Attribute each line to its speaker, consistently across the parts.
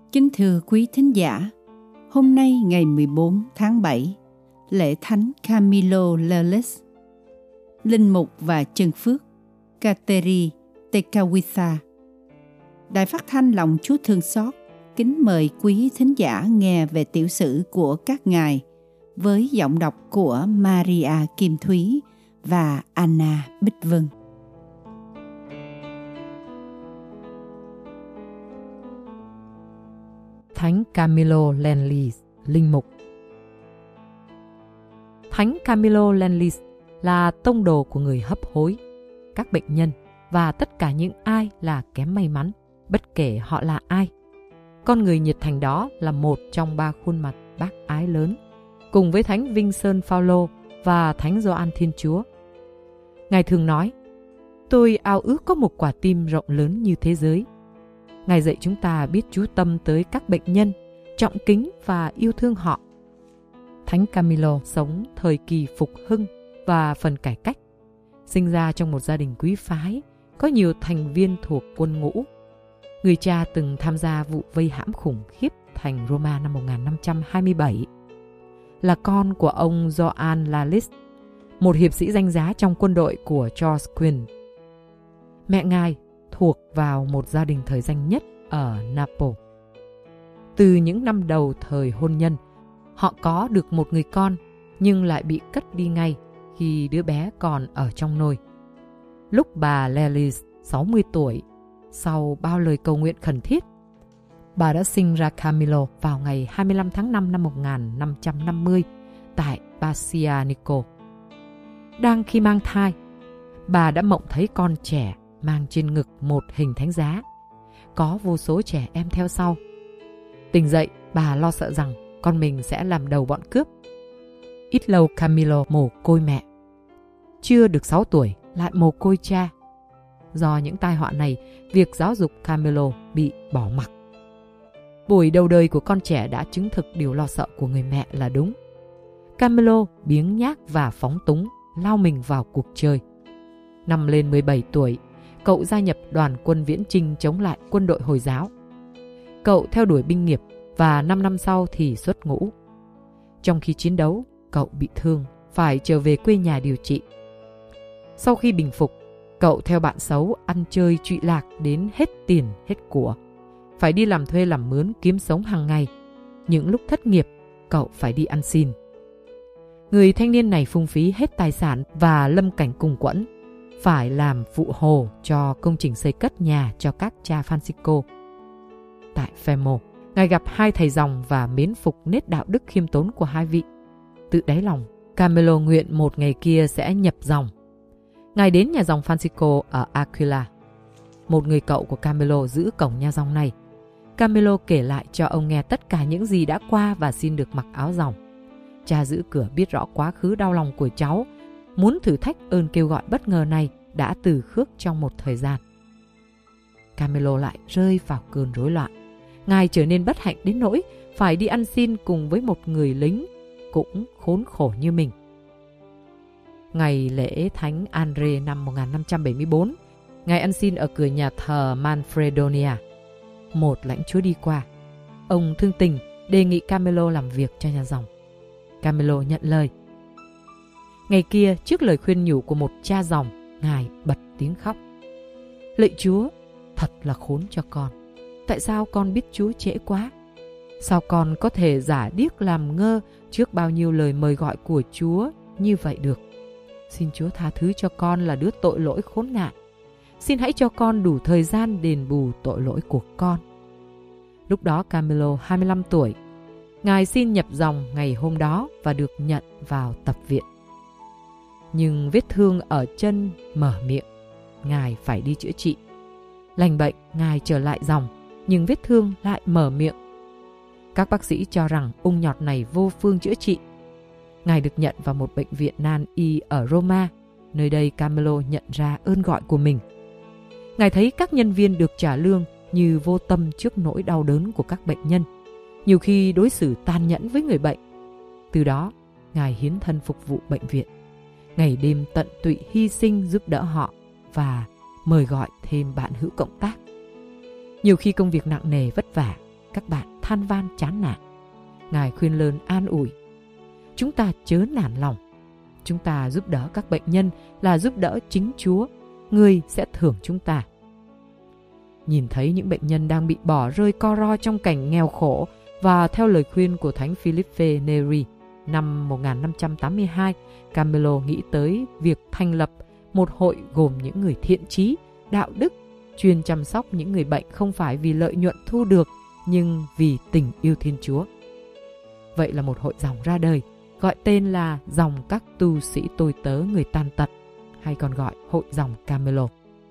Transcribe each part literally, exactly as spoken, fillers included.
Speaker 1: Kính thưa quý thính giả, hôm nay ngày mười bốn tháng bảy, lễ Thánh Camilo Leles, Linh Mục và Chân Phước Kateri Tekakwitha. Đài Phát thanh Lòng Chúa Thương Xót kính mời quý thính giả nghe về tiểu sử của các ngài với giọng đọc của Maria Kim Thúy và Anna Bích Vân.
Speaker 2: Thánh Camilo Leles, Linh Mục. Thánh Camilo Leles là tông đồ của người hấp hối, các bệnh nhân và tất cả những ai là kém may mắn, bất kể họ là ai. Con người nhiệt thành đó là một trong ba khuôn mặt bác ái lớn, cùng với Thánh Vincent Paulo và Thánh Gioan Thiên Chúa. Ngài thường nói, tôi ao ước có một quả tim rộng lớn như thế giới. Ngài dạy chúng ta biết chú tâm tới các bệnh nhân, trọng kính và yêu thương họ. Thánh Camilo sống thời kỳ phục hưng và phần cải cách. Sinh ra trong một gia đình quý phái, có nhiều thành viên thuộc quân ngũ. Người cha từng tham gia vụ vây hãm khủng khiếp thành Roma năm một nghìn năm trăm hai mươi bảy. Là con của ông Gioan Leles, một hiệp sĩ danh giá trong quân đội của George Quinn. Mẹ ngài thuộc vào một gia đình thời danh nhất ở Naples. Từ những năm đầu thời hôn nhân, họ có được một người con nhưng lại bị cất đi ngay khi đứa bé còn ở trong nôi. Lúc bà Leles sáu mươi tuổi, sau bao lời cầu nguyện khẩn thiết, bà đã sinh ra Camilo vào ngày hai mươi lăm tháng năm năm một nghìn năm trăm năm mươi tại Bassianico. Đang khi mang thai, bà đã mộng thấy con trẻ mang trên ngực một hình thánh giá, có vô số trẻ em theo sau. Tỉnh dậy, bà lo sợ rằng con mình sẽ làm đầu bọn cướp. Ít lâu Camilo mồ côi mẹ. Chưa được sáu tuổi, lại mồ côi cha. Do những tai họa này, việc giáo dục Camilo bị bỏ mặc. Buổi đầu đời của con trẻ đã chứng thực điều lo sợ của người mẹ là đúng. Camilo biếng nhác và phóng túng, lao mình vào cuộc chơi. Năm lên mười bảy tuổi, cậu gia nhập đoàn quân viễn chinh chống lại quân đội Hồi giáo. Cậu theo đuổi binh nghiệp và năm năm sau thì xuất ngũ. Trong khi chiến đấu, cậu bị thương, phải trở về quê nhà điều trị. Sau khi bình phục, cậu theo bạn xấu ăn chơi trụy lạc đến hết tiền, hết của. Phải đi làm thuê làm mướn kiếm sống hàng ngày. Những lúc thất nghiệp, cậu phải đi ăn xin. Người thanh niên này phung phí hết tài sản và lâm cảnh cùng quẫn, phải làm phụ hồ cho công trình xây cất nhà cho các cha Francisco. Tại Fermo, ngài gặp hai thầy dòng và mến phục nét đạo đức khiêm tốn của hai vị. Tự đáy lòng, Camilo nguyện một ngày kia sẽ nhập dòng. Ngài đến nhà dòng Francisco ở Aquila. Một người cậu của Camilo giữ cổng nhà dòng này. Camilo kể lại cho ông nghe tất cả những gì đã qua và xin được mặc áo dòng. Cha giữ cửa biết rõ quá khứ đau lòng của cháu, muốn thử thách ơn kêu gọi bất ngờ này đã từ khước trong một thời gian. Camilo lại rơi vào cơn rối loạn. Ngài trở nên bất hạnh đến nỗi phải đi ăn xin cùng với một người lính cũng khốn khổ như mình. Ngày lễ Thánh Andre năm một nghìn năm trăm bảy mươi bốn, ngài ăn xin ở cửa nhà thờ Manfredonia. Một lãnh chúa đi qua. Ông thương tình đề nghị Camilo làm việc cho nhà dòng. Camilo nhận lời. Ngày kia, trước lời khuyên nhủ của một cha dòng, ngài bật tiếng khóc. Lạy Chúa, thật là khốn cho con. Tại sao con biết Chúa trễ quá? Sao con có thể giả điếc làm ngơ trước bao nhiêu lời mời gọi của Chúa như vậy được? Xin Chúa tha thứ cho con là đứa tội lỗi khốn nạn. Xin hãy cho con đủ thời gian đền bù tội lỗi của con. Lúc đó Camilo hai mươi lăm tuổi. Ngài xin nhập dòng ngày hôm đó và được nhận vào tập viện. Nhưng vết thương ở chân mở miệng, ngài phải đi chữa trị. Lành bệnh, ngài trở lại dòng, nhưng vết thương lại mở miệng. Các bác sĩ cho rằng ung nhọt này vô phương chữa trị. Ngài được nhận vào một bệnh viện nan y ở Roma. Nơi đây Camilo nhận ra ơn gọi của mình. Ngài thấy các nhân viên được trả lương như vô tâm trước nỗi đau đớn của các bệnh nhân, nhiều khi đối xử tàn nhẫn với người bệnh. Từ đó, Ngài hiến thân phục vụ bệnh viện, ngày đêm tận tụy hy sinh giúp đỡ họ và mời gọi thêm bạn hữu cộng tác. Nhiều khi công việc nặng nề vất vả, các bạn than van chán nản. Ngài khuyên lơn an ủi: chúng ta chớ nản lòng. Chúng ta giúp đỡ các bệnh nhân là giúp đỡ chính Chúa, Người sẽ thưởng chúng ta. Nhìn thấy những bệnh nhân đang bị bỏ rơi co ro trong cảnh nghèo khổ, và theo lời khuyên của Thánh Philippe Neri, năm một nghìn năm trăm tám mươi hai, Camillo nghĩ tới việc thành lập một hội gồm những người thiện chí, đạo đức, chuyên chăm sóc những người bệnh không phải vì lợi nhuận thu được, nhưng vì tình yêu Thiên Chúa. Vậy là một hội dòng ra đời, gọi tên là Dòng các tu sĩ tôi tớ người tàn tật, hay còn gọi Hội dòng Camillo.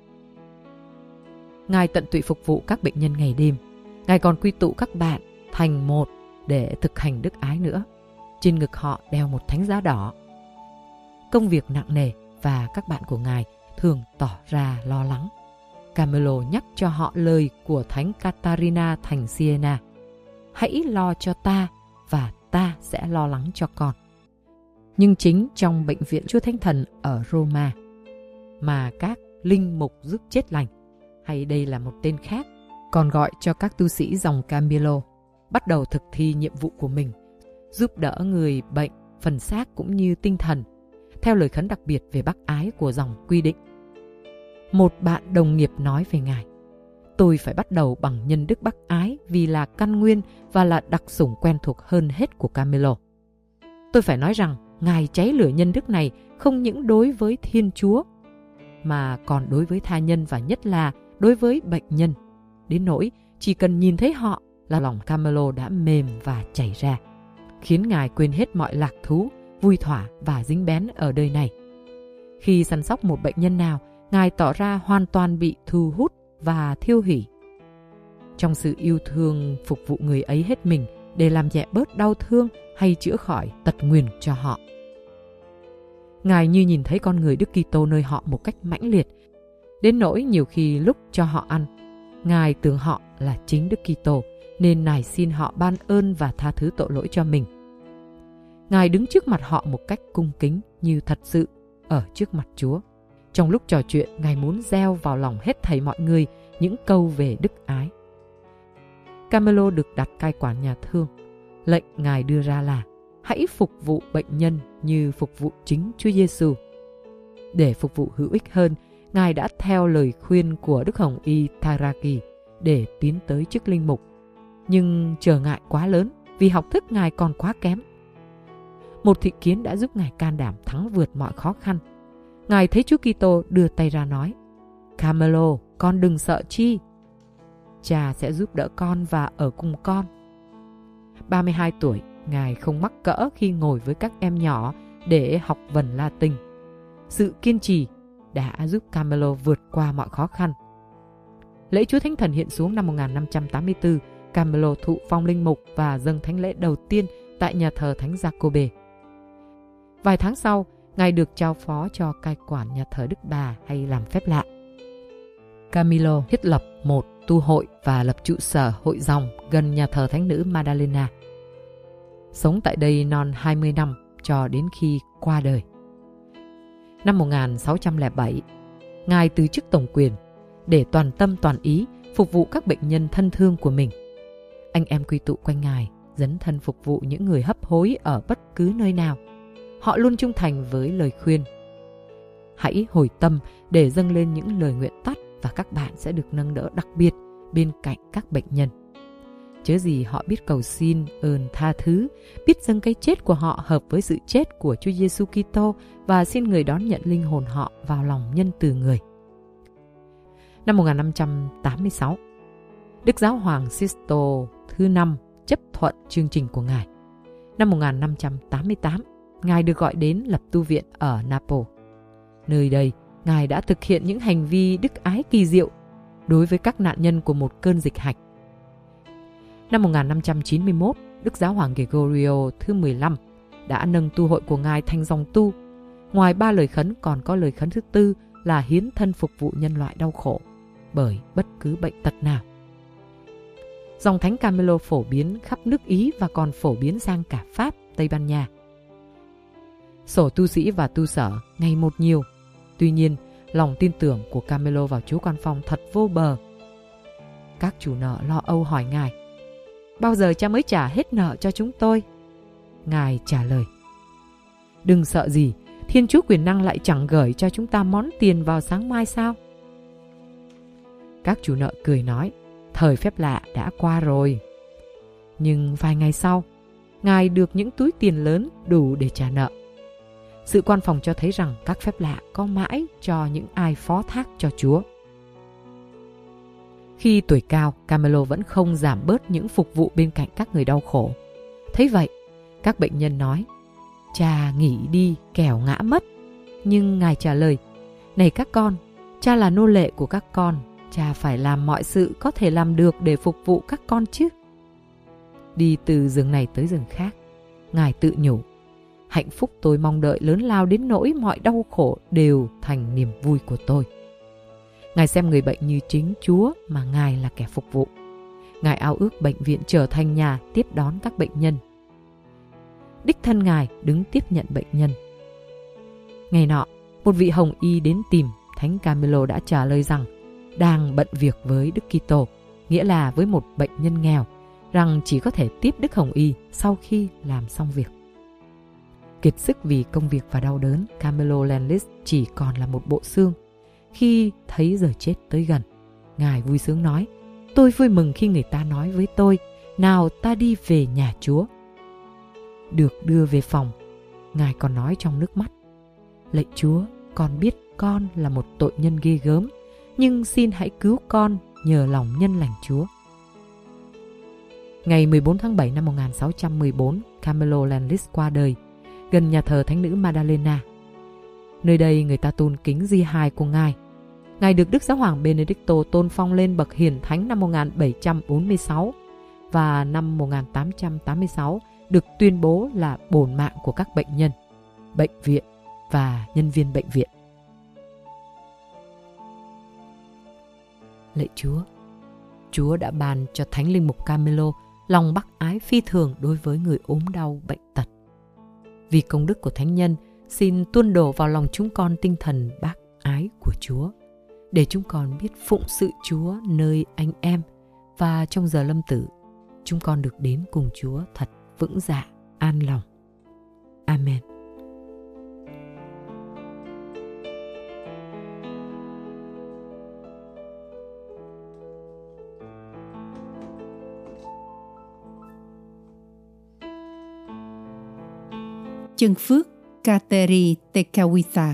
Speaker 2: Ngài tận tụy phục vụ các bệnh nhân ngày đêm. Ngài còn quy tụ các bạn thành một để thực hành đức ái nữa. Trên ngực họ đeo một thánh giá đỏ. Công việc nặng nề và các bạn của Ngài thường tỏ ra lo lắng. Camillo nhắc cho họ lời của Thánh Catarina thành Siena: hãy lo cho ta và ta sẽ lo lắng cho con. Nhưng chính trong bệnh viện Chúa Thánh Thần ở Roma mà các linh mục giúp chết lành, hay đây là một tên khác, còn gọi cho các tu sĩ dòng Camillo, bắt đầu thực thi nhiệm vụ của mình, giúp đỡ người bệnh phần xác cũng như tinh thần, theo lời khấn đặc biệt về bác ái của dòng quy định. Một bạn đồng nghiệp nói về Ngài: tôi phải bắt đầu bằng nhân đức bác ái vì là căn nguyên và là đặc sủng quen thuộc hơn hết của Camillo. Tôi phải nói rằng Ngài cháy lửa nhân đức này không những đối với Thiên Chúa, mà còn đối với tha nhân và nhất là đối với bệnh nhân, đến nỗi chỉ cần nhìn thấy họ là lòng Camillo đã mềm và chảy ra, khiến Ngài quên hết mọi lạc thú, vui thỏa và dính bén ở đời này. Khi săn sóc một bệnh nhân nào, Ngài tỏ ra hoàn toàn bị thu hút và thiêu hủy. Trong sự yêu thương phục vụ người ấy hết mình để làm nhẹ bớt đau thương hay chữa khỏi tật nguyền cho họ. Ngài như nhìn thấy con người Đức Kitô nơi họ một cách mãnh liệt, đến nỗi nhiều khi lúc cho họ ăn, Ngài tưởng họ là chính Đức Kitô nên nài xin họ ban ơn và tha thứ tội lỗi cho mình. Ngài đứng trước mặt họ một cách cung kính như thật sự ở trước mặt Chúa. Trong lúc trò chuyện, Ngài muốn gieo vào lòng hết thảy mọi người những câu về đức ái. Camillo được đặt cai quản nhà thương. Lệnh Ngài đưa ra là: hãy phục vụ bệnh nhân như phục vụ chính Chúa Giêsu. Để phục vụ hữu ích hơn, Ngài đã theo lời khuyên của Đức Hồng Y Tharaki để tiến tới chức linh mục. Nhưng trở ngại quá lớn vì học thức Ngài còn quá kém. Một thị kiến đã giúp Ngài can đảm thắng vượt mọi khó khăn. Ngài thấy Chúa Kitô đưa tay ra nói: Camillo, con đừng sợ chi. Cha sẽ giúp đỡ con và ở cùng con. ba mươi hai tuổi, Ngài không mắc cỡ khi ngồi với các em nhỏ để học vần Latin. Sự kiên trì đã giúp Camillo vượt qua mọi khó khăn. Lễ Chúa Thánh Thần hiện xuống năm một nghìn năm trăm tám mươi tư, Camillo thụ phong linh mục và dâng thánh lễ đầu tiên tại nhà thờ Thánh Giacobbe. Vài tháng sau, Ngài được trao phó cho cai quản nhà thờ Đức Bà hay làm phép lạ. Camillo thiết lập một tu hội và lập trụ sở hội dòng gần nhà thờ Thánh nữ Maddalena. Sống tại đây non hai mươi năm cho đến khi qua đời. Năm một nghìn sáu trăm lẻ bảy, Ngài từ chức tổng quyền để toàn tâm toàn ý phục vụ các bệnh nhân thân thương của mình. Anh em quy tụ quanh Ngài, dấn thân phục vụ những người hấp hối ở bất cứ nơi nào. Họ luôn trung thành với lời khuyên: hãy hồi tâm để dâng lên những lời nguyện tắt và các bạn sẽ được nâng đỡ đặc biệt bên cạnh các bệnh nhân. Chớ gì họ biết cầu xin ơn tha thứ, biết dâng cái chết của họ hợp với sự chết của Chúa Giêsu Kitô và xin người đón nhận linh hồn họ vào lòng nhân từ người. Năm một nghìn năm trăm tám mươi sáu, Đức Giáo hoàng Sisto thứ năm chấp thuận chương trình của Ngài. Năm một nghìn năm trăm tám mươi tám, Ngài được gọi đến lập tu viện ở Naples. Nơi đây, Ngài đã thực hiện những hành vi đức ái kỳ diệu đối với các nạn nhân của một cơn dịch hạch. Năm một nghìn năm trăm chín mươi mốt, Đức Giáo hoàng Gregorio thứ mười lăm đã nâng tu hội của Ngài thành dòng tu. Ngoài ba lời khấn còn có lời khấn thứ tư là hiến thân phục vụ nhân loại đau khổ bởi bất cứ bệnh tật nào. Dòng thánh Camillo phổ biến khắp nước Ý và còn phổ biến sang cả Pháp, Tây Ban Nha. Sổ tu sĩ và tu sở ngày một nhiều. Tuy nhiên, lòng tin tưởng của Camillo vào Chúa Quan Phong thật vô bờ. Các chủ nợ lo âu hỏi Ngài: bao giờ cha mới trả hết nợ cho chúng tôi? Ngài trả lời, đừng sợ gì, Thiên Chúa quyền năng lại chẳng gửi cho chúng ta món tiền vào sáng mai sao? Các chủ nợ cười nói, thời phép lạ đã qua rồi. Nhưng vài ngày sau, Ngài được những túi tiền lớn đủ để trả nợ. Sự quan phòng cho thấy rằng các phép lạ có mãi cho những ai phó thác cho Chúa. Khi tuổi cao, Carmelo vẫn không giảm bớt những phục vụ bên cạnh các người đau khổ. Thấy vậy, các bệnh nhân nói, cha nghỉ đi kẻo ngã mất. Nhưng Ngài trả lời, này các con, cha là nô lệ của các con, cha phải làm mọi sự có thể làm được để phục vụ các con chứ. Đi từ giường này tới giường khác, Ngài tự nhủ, hạnh phúc tôi mong đợi lớn lao đến nỗi mọi đau khổ đều thành niềm vui của tôi. Ngài xem người bệnh như chính Chúa mà Ngài là kẻ phục vụ. Ngài ao ước bệnh viện trở thành nhà tiếp đón các bệnh nhân. Đích thân Ngài đứng tiếp nhận bệnh nhân. Ngày nọ, một vị hồng y đến tìm, Thánh Carmelo đã trả lời rằng đang bận việc với Đức Kitô, nghĩa là với một bệnh nhân nghèo, rằng chỉ có thể tiếp Đức Hồng Y sau khi làm xong việc. Kiệt sức vì công việc và đau đớn, Carmelo Landlis chỉ còn là một bộ xương. Khi thấy giờ chết tới gần, Ngài vui sướng nói, tôi vui mừng khi người ta nói với tôi, nào ta đi về nhà Chúa. Được đưa về phòng, Ngài còn nói trong nước mắt, lạy Chúa, con biết con là một tội nhân ghê gớm, nhưng xin hãy cứu con nhờ lòng nhân lành Chúa. Ngày mười bốn tháng bảy năm một nghìn sáu trăm mười bốn, Carmelo Landlis qua đời, gần nhà thờ Thánh nữ Maddalena. Nơi đây người ta tôn kính di hài của Ngài. Ngài được Đức Giáo hoàng Benedicto tôn phong lên bậc hiển thánh năm một nghìn bảy trăm bốn mươi sáu và năm một nghìn tám trăm tám mươi sáu được tuyên bố là bổn mạng của các bệnh nhân, bệnh viện và nhân viên bệnh viện. Lạy Chúa, Chúa đã ban cho Thánh Linh Mục Carmelo lòng bác ái phi thường đối với người ốm đau bệnh tật. Vì công đức của Thánh Nhân, xin tuôn đổ vào lòng chúng con tinh thần bác ái của Chúa, để chúng con biết phụng sự Chúa nơi anh em, và trong giờ lâm tử, chúng con được đến cùng Chúa thật vững dạ, an lòng. Amen.
Speaker 1: Chân phước Kateri Tekakwitha.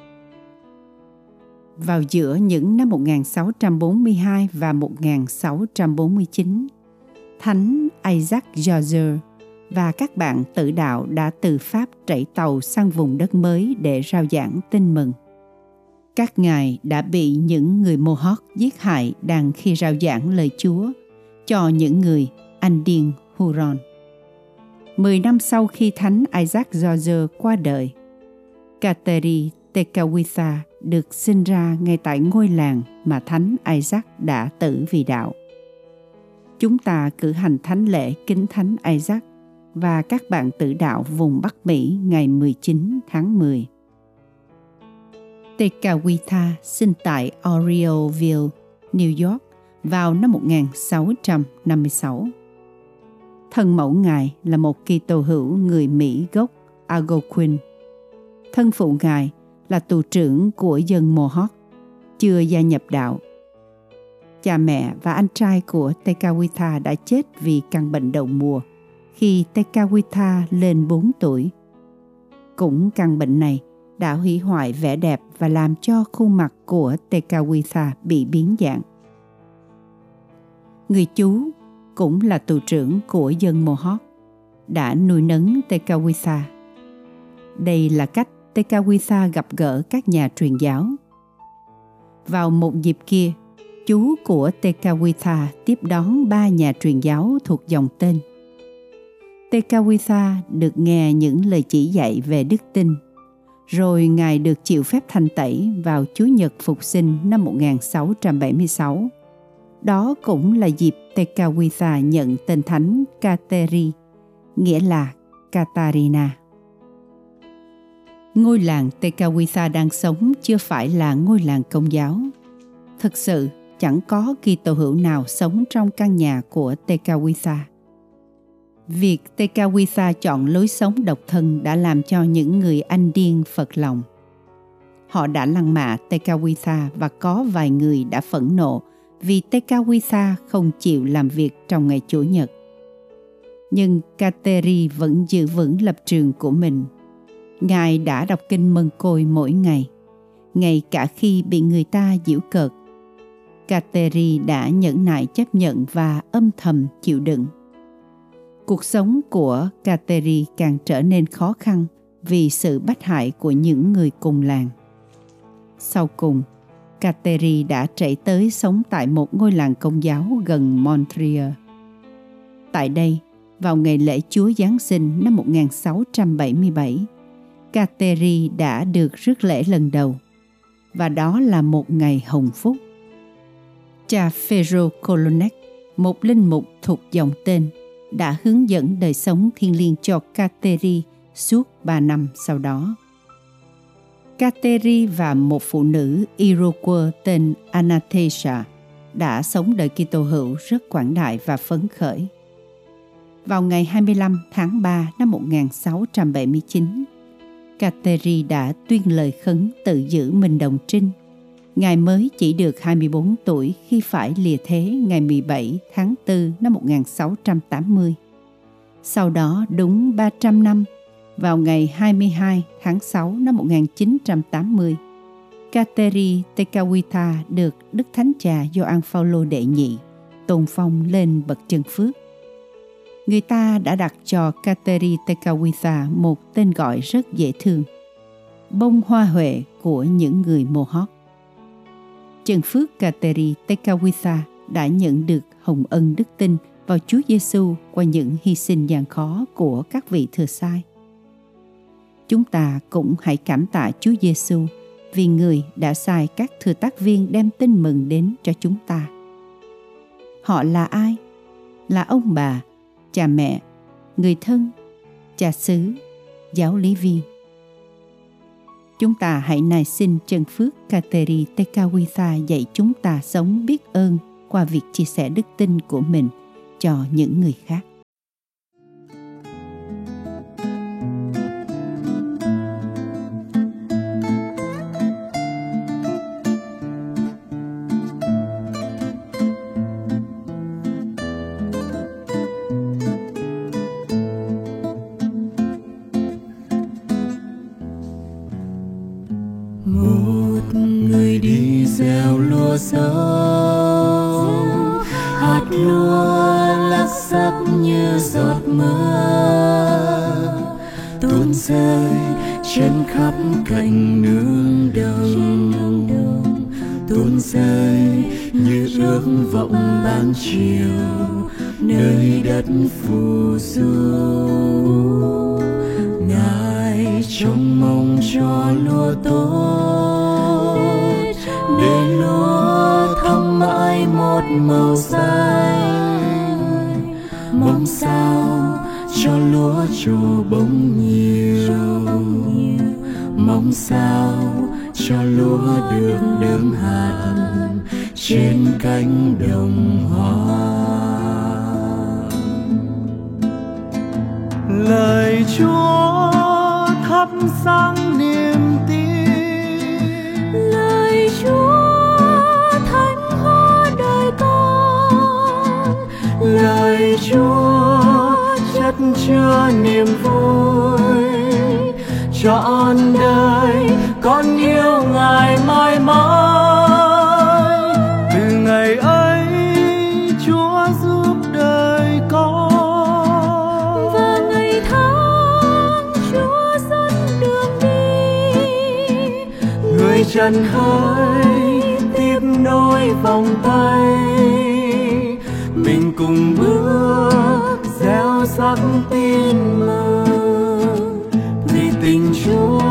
Speaker 1: Vào giữa những năm một nghìn sáu trăm bốn mươi hai và một nghìn sáu trăm bốn mươi chín, Thánh Isaac George và các bạn tử đạo đã từ Pháp trảy tàu sang vùng đất mới để rao giảng tin mừng. Các ngài đã bị những người Mohawk giết hại đang khi rao giảng lời Chúa cho những người Indian Huron. Mười năm sau khi Thánh Isaac George qua đời, Kateri Tekakwitha được sinh ra ngay tại ngôi làng mà Thánh Isaac đã tử vì đạo. Chúng ta cử hành thánh lễ kính Thánh Isaac và các bạn tử đạo vùng Bắc Mỹ ngày mười chín tháng mười. Tekakwitha sinh tại Orioleville, New York vào năm một nghìn sáu trăm năm mươi sáu. Thân mẫu ngài là một Kitô hữu người Mỹ gốc Algonquin. Thân phụ ngài là tù trưởng của dân Mohawk, chưa gia nhập đạo. Cha mẹ và anh trai của Tekakwitha đã chết vì căn bệnh đậu mùa khi Tekakwitha lên bốn tuổi. Cũng căn bệnh này đã hủy hoại vẻ đẹp và làm cho khuôn mặt của Tekakwitha bị biến dạng. Người chú cũng là tù trưởng của dân Mohawk đã nuôi nấng Tekakwitha. Đây là cách Tekakwitha gặp gỡ các nhà truyền giáo. Vào một dịp kia, chú của Tekakwitha tiếp đón ba nhà truyền giáo thuộc dòng tên. Tekakwitha được nghe những lời chỉ dạy về đức tin, rồi ngài được chịu phép thanh tẩy vào Chủ nhật Phục sinh năm một nghìn sáu trăm bảy mươi sáu. Đó cũng là dịp Tekakwitha nhận tên thánh Kateri, nghĩa là Katarina. Ngôi làng Tekakwitha đang sống chưa phải là ngôi làng Công giáo. Thực sự, chẳng có Kitô hữu nào sống trong căn nhà của Tekakwitha. Việc Tekawitha chọn lối sống độc thân đã làm cho những người Anh điên phật lòng. Họ đã lăng mạ Tekawitha và có vài người đã phẫn nộ vì Tekawitha không chịu làm việc trong ngày Chủ nhật. Nhưng Kateri vẫn giữ vững lập trường của mình. Ngài đã đọc kinh Mân Côi mỗi ngày, ngay cả khi bị người ta giễu cợt. Kateri đã nhẫn nại chấp nhận và âm thầm chịu đựng. Cuộc sống của Kateri càng trở nên khó khăn vì sự bách hại của những người cùng làng. Sau cùng, Kateri đã chạy tới sống tại một ngôi làng Công giáo gần Montreal. Tại đây, vào ngày lễ Chúa Giáng sinh năm một nghìn sáu trăm bảy mươi bảy, Kateri đã được rước lễ lần đầu, và đó là một ngày hồng phúc. Cha Phêrô Colonek, một linh mục thuộc dòng tên, đã hướng dẫn đời sống thiêng liêng cho Kateri suốt ba năm sau đó. Kateri và một phụ nữ Iroquois tên Anastasia đã sống đời Kitô hữu rất quảng đại và phấn khởi. Vào ngày hai mươi lăm tháng ba năm một nghìn sáu trăm bảy mươi chín, Kateri đã tuyên lời khấn tự giữ mình đồng trinh. Ngài mới chỉ được hai mươi bốn tuổi khi phải lìa thế ngày mười bảy tháng tư năm một nghìn sáu trăm tám mươi. Sau đó đúng ba trăm năm, vào ngày hai mươi hai tháng sáu năm một nghìn chín trăm tám mươi, Kateri Tekawitha được Đức Thánh Cha Gioan Phaolô đệ nhị tôn phong lên bậc chân phước. Người ta đã đặt cho Kateri Tekawitha một tên gọi rất dễ thương: bông hoa huệ của những người Mohawk. Chân phước Kateri Tekawitha đã nhận được hồng ân đức tin vào Chúa Giêsu qua những hy sinh gian khó của các vị thừa sai. Chúng ta cũng hãy cảm tạ Chúa Giêsu vì Người đã sai các thừa tác viên đem tin mừng đến cho chúng ta. Họ là ai? Là ông bà, cha mẹ, người thân, cha xứ, giáo lý viên. Chúng ta hãy nài xin chân phước Kateri Tekawitha dạy chúng ta sống biết ơn qua việc chia sẻ đức tin của mình cho những người khác.
Speaker 3: Một người đi gieo lúa dấu, hạt lúa lắc sắc như giọt mưa tuôn rơi trên khắp cành nương đồng, tuôn rơi như ước vọng ban chiều nơi đất phù du. Ngài trông mong cho lúa tốt, để lúa thắm mãi một màu xanh. Mong sao cho lúa trổ bông nhiều, mong sao cho lúa được đơm hạt trên cánh đồng hoa. Lời Chúa thắp sáng niềm tin,
Speaker 4: lời Chúa thánh hóa đời con,
Speaker 3: lời Chúa chất chứa niềm vui. Trọn đời con yêu Ngài mãi mãi. Từ ngày ấy Chúa giúp đời con,
Speaker 4: và ngày tháng Chúa dẫn đường đi.
Speaker 3: người trần hỡi tiếp nối vòng tay, mình cùng bước gieo sắc tin mừng vì tình Chúa